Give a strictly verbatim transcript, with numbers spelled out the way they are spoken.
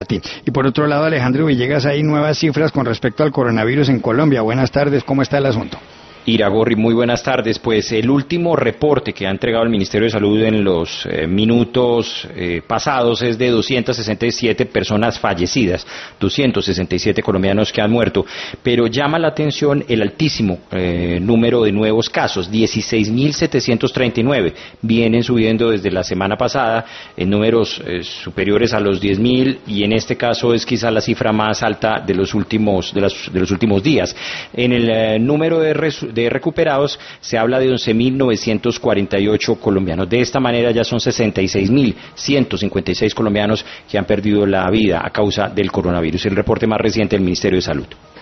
Y por otro lado, Alejandro Villegas, hay nuevas cifras con respecto al coronavirus en Colombia. Buenas tardes, ¿cómo está el asunto? Iragorri, muy buenas tardes. Pues el último reporte que ha entregado el Ministerio de Salud en los eh, minutos eh, pasados es de doscientas sesenta y siete personas fallecidas, doscientos sesenta y siete colombianos que han muerto, pero llama la atención el altísimo eh, número de nuevos casos, dieciséis mil setecientos treinta y nueve, vienen subiendo desde la semana pasada en números eh, superiores a los diez mil, y en este caso es quizá la cifra más alta de los últimos, de las, de los últimos días. En el eh, número de resu de recuperados se habla de once mil novecientos cuarenta y ocho colombianos. De esta manera ya son sesenta y seis mil ciento cincuenta y seis colombianos que han perdido la vida a causa del coronavirus. El reporte más reciente del Ministerio de Salud.